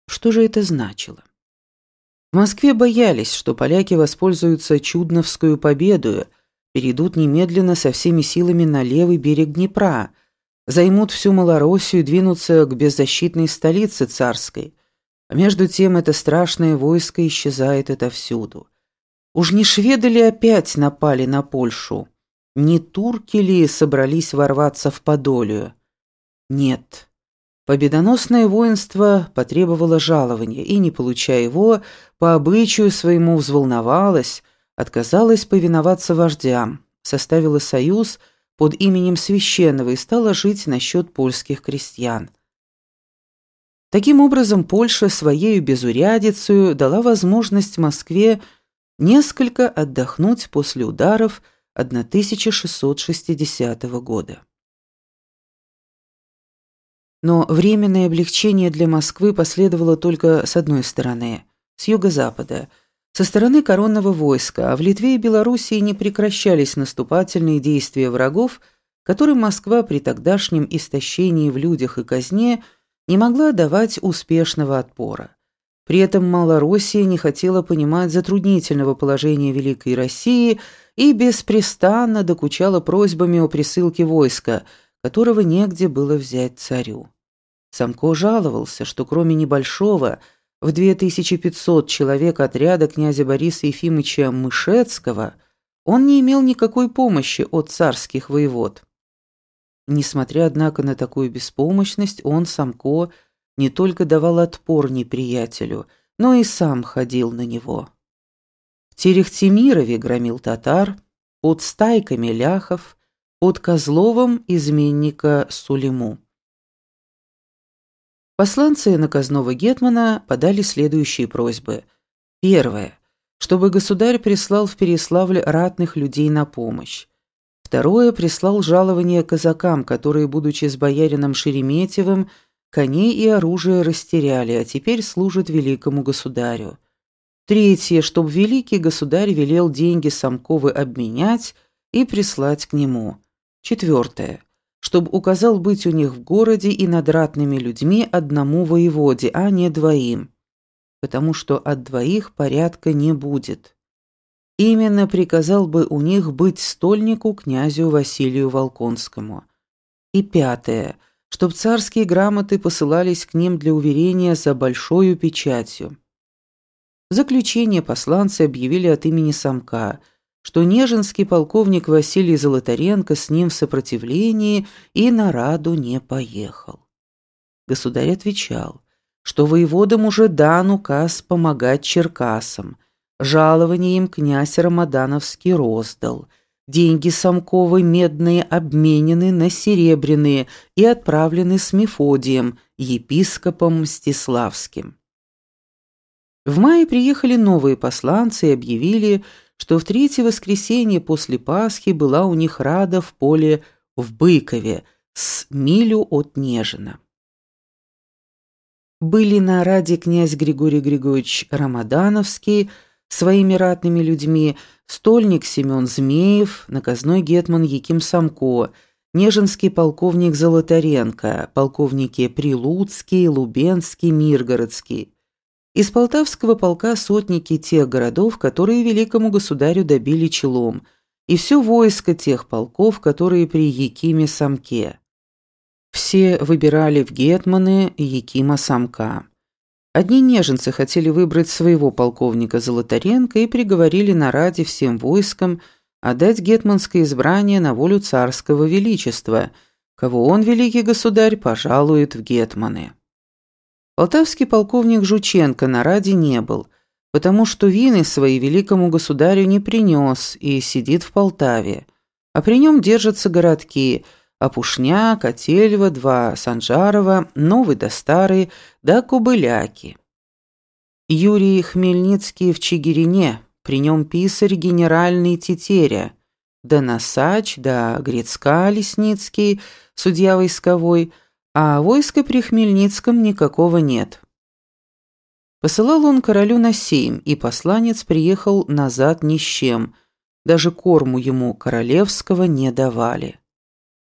Что же это значило? В Москве боялись, что поляки воспользуются Чудновскую победою, перейдут немедленно со всеми силами на левый берег Днепра, займут всю Малороссию и двинутся к беззащитной столице царской. А между тем это страшное войско исчезает отовсюду. Уж не шведы ли опять напали на Польшу? Не турки ли собрались ворваться в Подолию? Нет. Победоносное воинство потребовало жалования и, не получая его, по обычаю своему взволновалось, отказалось повиноваться вождям, составило союз под именем Священного и стало жить на счет польских крестьян. Таким образом, Польша своею безурядицею дала возможность Москве несколько отдохнуть после ударов 1660 года. Но временное облегчение для Москвы последовало только с одной стороны, с юго-запада, со стороны коронного войска, а в Литве и Белоруссии не прекращались наступательные действия врагов, которым Москва при тогдашнем истощении в людях и казне не могла давать успешного отпора. При этом Малороссия не хотела понимать затруднительного положения Великой России и беспрестанно докучала просьбами о присылке войска, которого негде было взять царю. Самко жаловался, что кроме небольшого, в 2500 человек отряда князя Бориса Ефимовича Мышецкого, он не имел никакой помощи от царских воевод. Несмотря, однако, на такую беспомощность, он, Самко, не только давал отпор неприятелю, но и сам ходил на него. В Терехтимирове громил татар, под Стайками ляхов, под Козловым изменника Сулиму. Посланцы наказного гетмана подали следующие просьбы. Первое. Чтобы государь прислал в Переславль ратных людей на помощь. Второе. Прислал жалование казакам, которые, будучи с боярином Шереметьевым, коней и оружие растеряли, а теперь служат великому государю. Третье. Чтоб великий государь велел деньги Самковы обменять и прислать к нему. Четвертое. Чтоб указал быть у них в городе и над ратными людьми одному воеводе, а не двоим, потому что от двоих порядка не будет. Именно приказал бы у них быть стольнику князю Василию Волконскому. И пятое, чтоб царские грамоты посылались к ним для уверения за большою печатью. В заключение посланцы объявили от имени Самка, что нежинский полковник Василий Золотаренко с ним в сопротивлении и на Раду не поехал. Государь отвечал, что воеводам уже дан указ помогать черкасам, жалование им князь Рамадановский роздал, деньги Самковы медные обменены на серебряные и отправлены с Мефодием, епископом Мстиславским. В мае приехали новые посланцы и объявили, что в третье воскресенье после Пасхи была у них рада в поле в Быкове, с милю от Нежина. Были на раде князь Григорий Григорьевич Рамадановский своими ратными людьми, стольник Семен Змеев, наказной гетман Яким Самко, нежинский полковник Золотаренко, полковники Прилуцкий, Лубенский, Миргородский. Из Полтавского полка сотники тех городов, которые великому государю добили челом, и все войско тех полков, которые при Якиме Самке. Все выбирали в гетманы Якима Самка. Одни неженцы хотели выбрать своего полковника Золотаренко и приговорили на раде всем войскам отдать гетманское избрание на волю царского величества, кого он, великий государь, пожалует в гетманы. Полтавский полковник Жученко на раде не был, потому что вины свои великому государю не принес и сидит в Полтаве, а при нем держатся городки Опушня, Котельва, два Санжарова, Новый да Старый, да Кобыляки. Юрий Хмельницкий в Чигирине, при нем писарь генеральный Тетеря, да Носач, да Грицка Лесницкий, судья войсковой, а войска при Хмельницком никакого нет. Посылал он королю на сейм, и посланец приехал назад ни с чем, даже корму ему королевского не давали.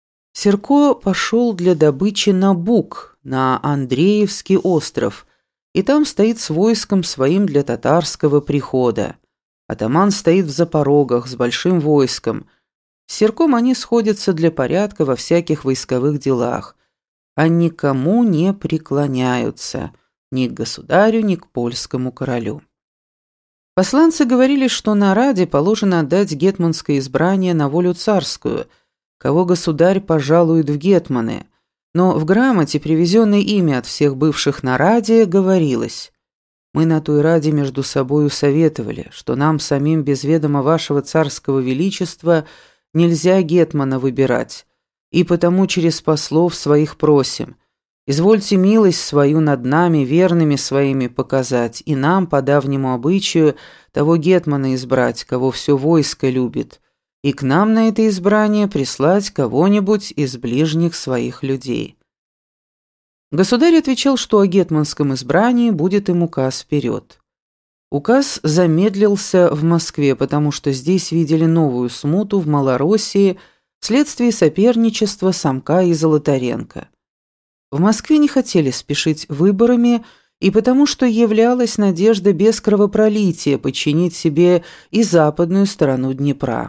Серко пошел для добычи на Буг, на Андреевский остров, и там стоит с войском своим для татарского прихода. Атаман стоит в Запорогах с большим войском. С Серком они сходятся для порядка во всяких войсковых делах, а никому не преклоняются, ни к государю, ни к польскому королю. Посланцы говорили, что на Раде положено отдать гетманское избрание на волю царскую, кого государь пожалует в гетманы, но в грамоте, привезенной ими от всех бывших на Раде, говорилось: «Мы на той Раде между собою советовали, что нам самим без ведома вашего царского величества нельзя гетмана выбирать, и потому через послов своих просим, извольте милость свою над нами, верными своими, показать, и нам, по давнему обычаю, того гетмана избрать, кого все войско любит, и к нам на это избрание прислать кого-нибудь из ближних своих людей». Государь отвечал, что о гетманском избрании будет им указ вперед. Указ замедлился в Москве, потому что здесь видели новую смуту в Малороссии вследствие соперничества Самка и Золотаренко. В Москве не хотели спешить выборами, и потому что являлась надежда без кровопролития подчинить себе и западную сторону Днепра.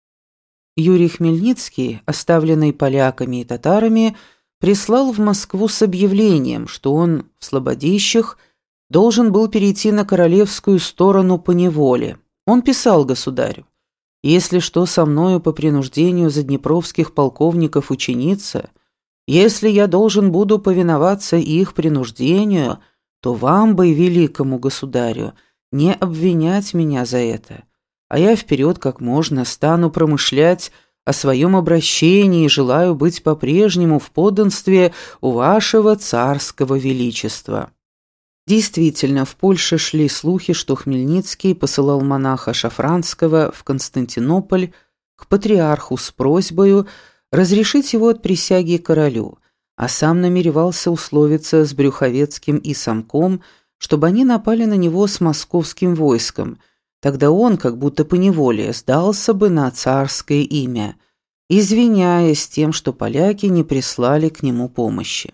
Юрий Хмельницкий, оставленный поляками и татарами, прислал в Москву с объявлением, что он в Слободищах должен был перейти на королевскую сторону по неволе. Он писал государю: «Если что со мною по принуждению заднепровских полковников учинится, если я должен буду повиноваться их принуждению, то вам бы, великому государю, не обвинять меня за это, а я вперед как можно стану промышлять о своем обращении и желаю быть по-прежнему в подданстве у вашего царского величества». Действительно, в Польше шли слухи, что Хмельницкий посылал монаха Шафранского в Константинополь к патриарху с просьбой разрешить его от присяги королю, а сам намеревался условиться с Брюховецким и Самком, чтобы они напали на него с московским войском. Тогда он, как будто поневоле, сдался бы на царское имя, извиняясь тем, что поляки не прислали к нему помощи.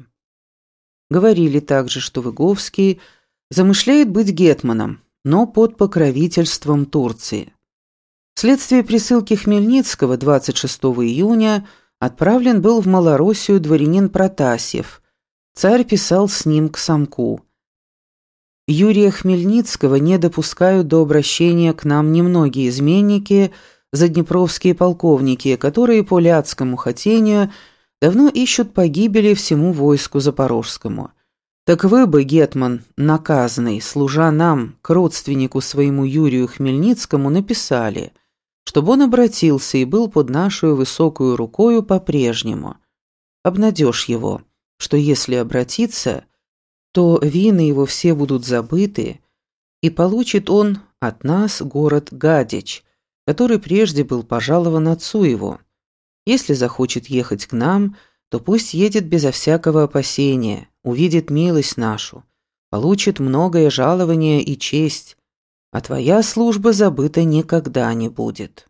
Говорили также, что Выговский замышляет быть гетманом, но под покровительством Турции. Вследствие присылки Хмельницкого 26 июня отправлен был в Малороссию дворянин Протасьев. Царь писал с ним к Самку: «Юрия Хмельницкого не допускают до обращения к нам немногие изменники, заднепровские полковники, которые по ляцкому хотению давно ищут погибели всему войску запорожскому. Так вы бы, гетман наказанный, служа нам, к родственнику своему Юрию Хмельницкому, написали, чтобы он обратился и был под нашу высокую рукою по-прежнему. Обнадежь его, что если обратиться, то вины его все будут забыты, и получит он от нас город Гадич, который прежде был пожалован отцу его. Если захочет ехать к нам, то пусть едет безо всякого опасения, увидит милость нашу, получит многое жалование и честь, а твоя служба забыта никогда не будет».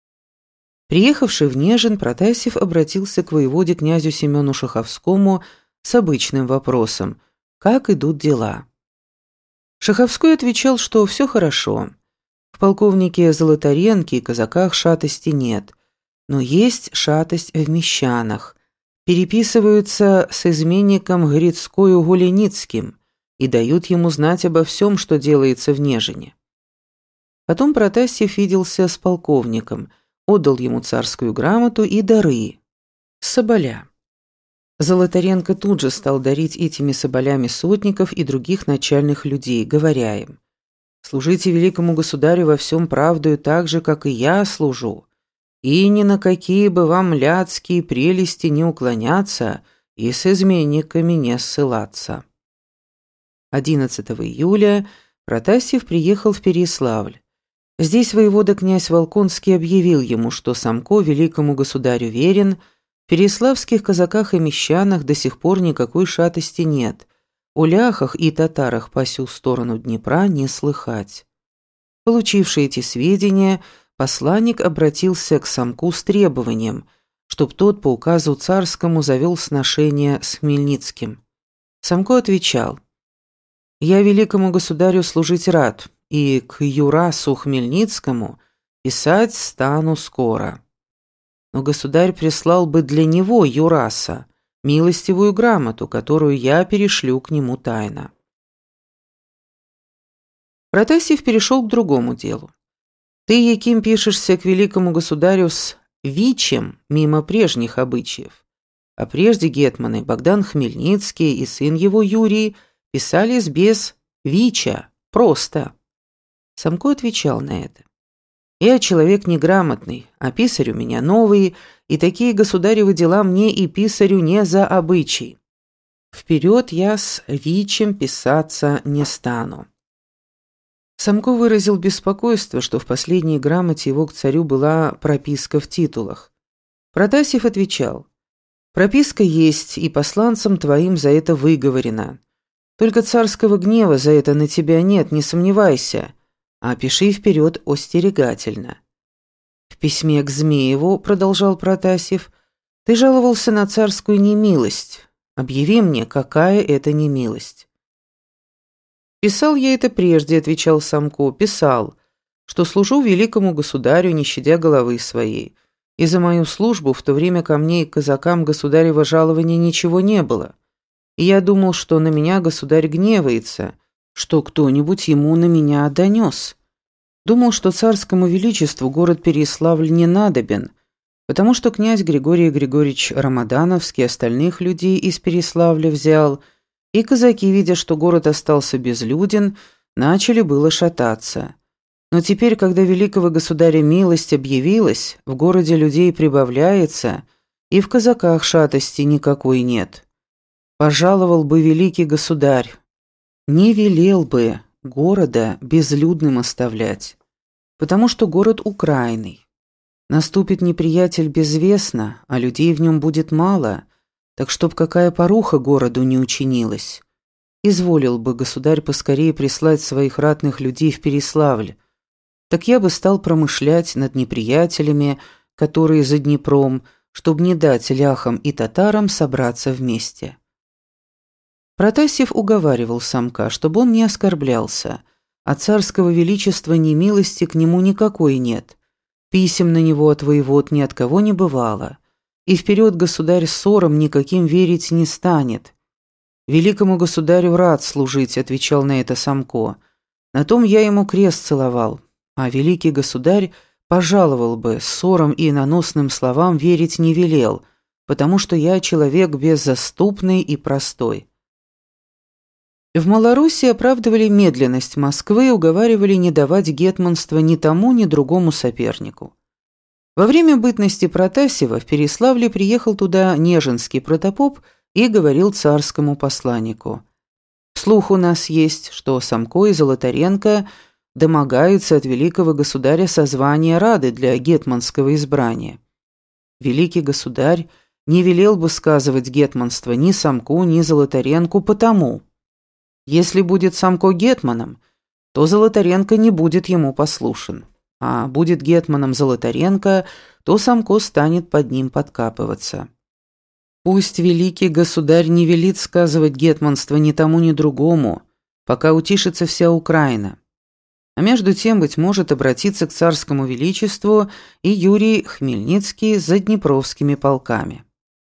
Приехавший в Нежин, Протасьев обратился к воеводе князю Семену Шаховскому с обычным вопросом: «Как идут дела?» Шаховской отвечал, что все хорошо. В полковнике Золотаренке и казаках шатости нет, но есть шатость в мещанах. Переписываются с изменником Грицкою Гуленицким и дают ему знать обо всем, что делается в Нежине. Потом Протасьев виделся с полковником, отдал ему царскую грамоту и дары. Соболя. Золотаренко тут же стал дарить этими соболями сотников и других начальных людей, говоря им: «Служите великому государю во всем правдою так же, как и я служу, и ни на какие бы вам ляцкие прелести не уклоняться и с изменниками не ссылаться». 11 июля Протасьев приехал в Переяславль. Здесь воевода князь Волконский объявил ему, что Самко великому государю верен, в переяславских казаках и мещанах до сих пор никакой шатости нет, о ляхах и татарах по сю сторону Днепра не слыхать. Получивший эти сведения, посланник обратился к Самку с требованием, чтоб тот по указу царскому завел сношение с Хмельницким. Самко отвечал: Я великому государю служить рад, и к Юрасу Хмельницкому писать стану скоро. Но государь прислал бы для него, Юраса, милостивую грамоту, которую я перешлю к нему тайно». Протасев перешел к другому делу. «Ты, Яким, пишешься к великому государю с вичем мимо прежних обычаев. А прежде гетманы Богдан Хмельницкий и сын его Юрий писались без вича, просто». Самко отвечал на это: «Я человек неграмотный, а писарь у меня новый, и такие государевы дела мне и писарю не за обычай. Вперед я с вичем писаться не стану». Самко выразил беспокойство, что в последней грамоте его к царю была прописка в титулах. Протасев отвечал: «Прописка есть, и посланцам твоим за это выговорено. Только царского гнева за это на тебя нет, не сомневайся, а пиши вперед остерегательно». «В письме к Змееву, — продолжал Протасев, — ты жаловался на царскую немилость. Объяви мне, какая это немилость». «Писал я это прежде, — отвечал Самко, — писал, что служу великому государю, не щадя головы своей, и за мою службу в то время ко мне и к казакам государева жалования ничего не было, и я думал, что на меня государь гневается, что кто-нибудь ему на меня донес. Думал, что царскому величеству город Переяславль не надобен, потому что князь Григорий Григорьевич Рамадановский остальных людей из Переяславля взял, и казаки, видя, что город остался безлюден, начали было шататься. Но теперь, когда великого государя милость объявилась, в городе людей прибавляется, и в казаках шатости никакой нет. Пожаловал бы великий государь, не велел бы города безлюдным оставлять, потому что город украинный. Наступит неприятель безвестно, а людей в нем будет мало, так чтоб какая поруха городу не учинилась. Изволил бы государь поскорее прислать своих ратных людей в Переяславль, так я бы стал промышлять над неприятелями, которые за Днепром, чтоб не дать ляхам и татарам собраться вместе». Протасев уговаривал Самка, чтобы он не оскорблялся, а царского величества немилости к нему никакой нет. Писем на него от воевод ни от кого не бывало, и вперед государь ссорам никаким верить не станет. «Великому государю рад служить», — отвечал на это Самко. «На том я ему крест целовал, а великий государь пожаловал бы, ссорам и наносным словам верить не велел, потому что я человек беззаступный и простой». В Малоруссии оправдывали медленность Москвы и уговаривали не давать гетманства ни тому, ни другому сопернику. Во время бытности Протасева в Переяславле приехал туда Нежинский протопоп и говорил царскому посланнику: «Слух у нас есть, что Самко и Золотаренко домогаются от великого государя созвания Рады для гетманского избрания. Великий государь не велел бы сказывать гетманство ни Самку, ни Золотаренку потому. Если будет Самко гетманом, то Золотаренко не будет ему послушен, а будет гетманом Золотаренко, то Самко станет под ним подкапываться. Пусть великий государь не велит сказывать гетманство ни тому, ни другому, пока утишится вся Украина. А между тем, быть может, обратиться к царскому величеству и Юрий Хмельницкий с заднепровскими полками».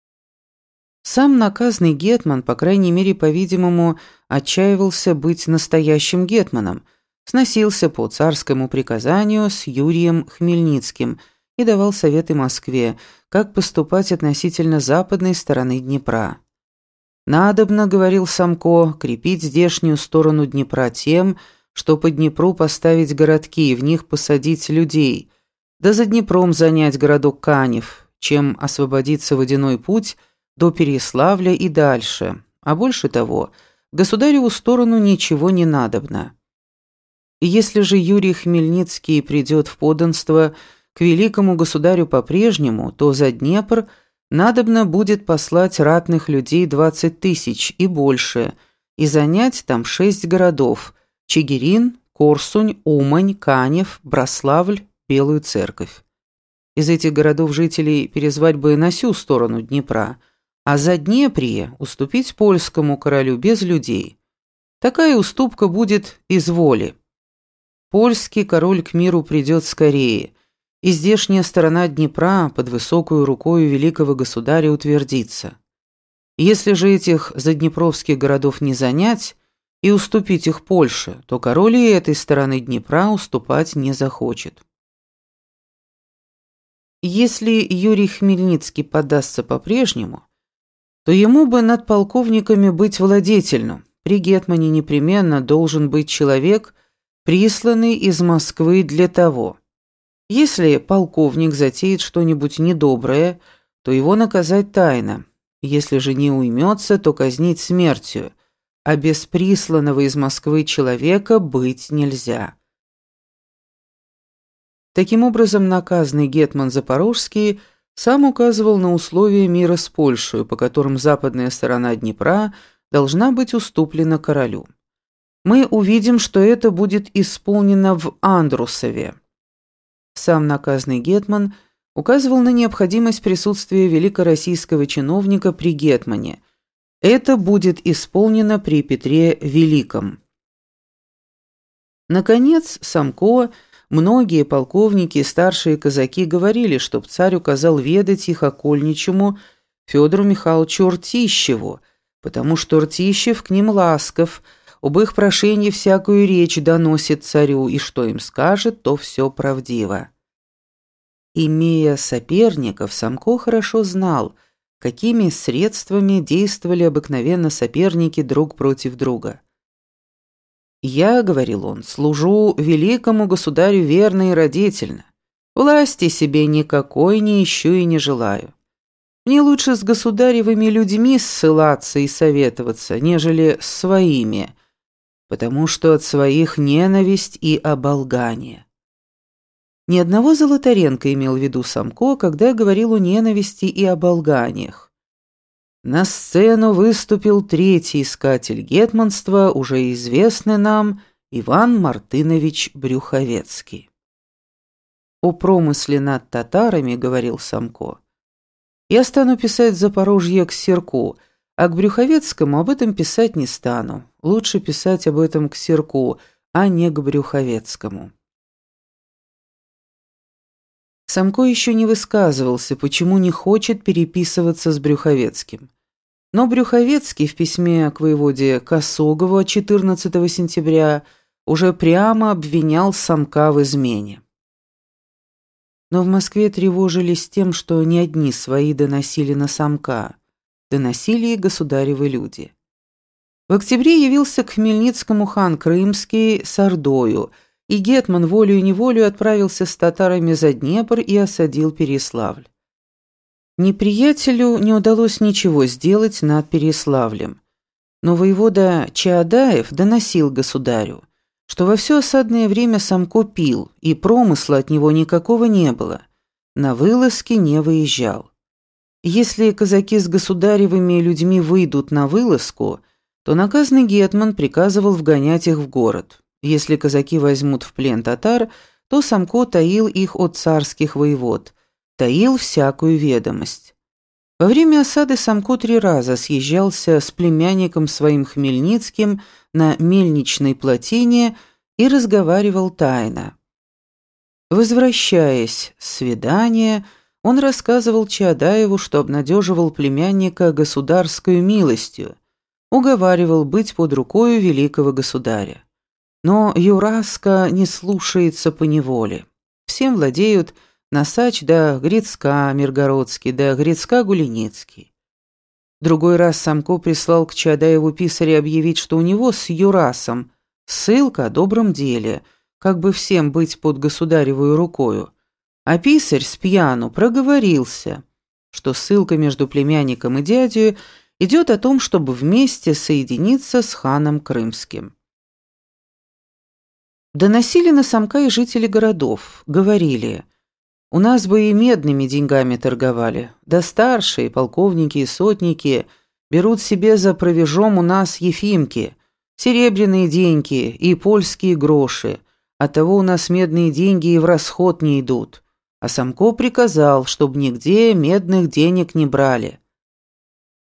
Сам наказный гетман, по крайней мере, по-видимому, отчаивался быть настоящим гетманом, сносился по царскому приказанию с Юрием Хмельницким и давал советы Москве, как поступать относительно западной стороны Днепра. «Надобно, — говорил Самко, — крепить здешнюю сторону Днепра тем, что по Днепру поставить городки и в них посадить людей, да за Днепром занять городок Канев, чем освободиться водяной путь до Переяславля и дальше, а больше того, государеву сторону ничего не надобно. И если же Юрий Хмельницкий придет в подданство к великому государю по-прежнему, то за Днепр надобно будет послать ратных людей 20 тысяч и больше, и занять там 6 городов – Чигирин, Корсунь, Умань, Канев, Браславль, Белую Церковь. Из этих городов жителей перезвать бы на сю сторону Днепра, а за Днеприе уступить польскому королю без людей. Такая уступка будет из воли. Польский король к миру придет скорее, и здешняя сторона Днепра под высокую рукою великого государя утвердится. Если же этих заднепровских городов не занять и уступить их Польше, то король и этой стороны Днепра уступать не захочет. Если Юрий Хмельницкий поддастся по-прежнему, то ему бы над полковниками быть владетельным. При гетмане непременно должен быть человек, присланный из Москвы для того. Если полковник затеет что-нибудь недоброе, то его наказать тайно. Если же не уймется, то казнить смертью, а без присланного из Москвы человека быть нельзя. Таким образом, наказанный гетман Запорожский сам указывал на условия мира с Польшей, по которым западная сторона Днепра должна быть уступлена королю. Мы увидим, что это будет исполнено в Андрусове. Сам наказанный гетман указывал на необходимость присутствия великороссийского чиновника при гетмане. Это будет исполнено при Петре Великом. Наконец, Самко, многие полковники и старшие казаки говорили, чтоб царь указал ведать их окольничему Федору Михайловичу Ртищеву, потому что Ртищев к ним ласков, об их прошении всякую речь доносит царю, и что им скажет, то все правдиво. Имея соперников, Самко хорошо знал, какими средствами действовали обыкновенно соперники друг против друга. «Я, — говорил он, — служу великому государю верно и родительно. Власти себе никакой не ищу и не желаю. Мне лучше с государевыми людьми ссылаться и советоваться, нежели с своими, потому что от своих ненависть и оболгание». Ни одного Золотаренко имел в виду Самко, когда говорил о ненависти и оболганиях. На сцену выступил третий искатель гетманства, уже известный нам, Иван Мартынович Брюховецкий. «О промысле над татарами, — говорил Самко, — я стану писать в Запорожье к Серку, а к Брюховецкому об этом писать не стану. Лучше писать об этом к Серку, а не к Брюховецкому». Самко еще не высказывался, почему не хочет переписываться с Брюховецким. Но Брюховецкий в письме к воеводе Косогову от 14 сентября уже прямо обвинял Самка в измене. Но в Москве тревожились тем, что не одни свои доносили на Самка, доносили и государевы люди. В октябре явился к Хмельницкому хан Крымский с ордою, и гетман волею-неволею отправился с татарами за Днепр и осадил Переяславль. Неприятелю не удалось ничего сделать над Переяславлем, но воевода Чаадаев доносил государю, что во все осадное время Самко пил, и промысла от него никакого не было, на вылазки не выезжал. Если казаки с государевыми людьми выйдут на вылазку, то наказанный гетман приказывал вгонять их в город. Если казаки возьмут в плен татар, то Самко таил их от царских воевод, таил всякую ведомость. Во время осады Самко 3 раза съезжался с племянником своим Хмельницким на мельничной плотине и разговаривал тайно. Возвращаясь с свидания, он рассказывал Чаадаеву, что обнадеживал племянника государскую милостью, уговаривал быть под рукою великого государя. Но Юраска не слушается поневоле. Всем владеют Носач да Грицка Миргородский да Грицка Гуленицкий. Другой раз Самко прислал к Чаадаеву писаря объявить, что у него с Юрасом ссылка о добром деле, как бы всем быть под государевую рукою. А писарь с пьяну проговорился, что ссылка между племянником и дядей идет о том, чтобы вместе соединиться с ханом Крымским. Доносили на Самка и жители городов, говорили: «У нас бы и медными деньгами торговали, да старшие, полковники и сотники берут себе за провежом у нас ефимки, серебряные деньги и польские гроши, оттого у нас медные деньги и в расход не идут». А Самко приказал, чтобы нигде медных денег не брали.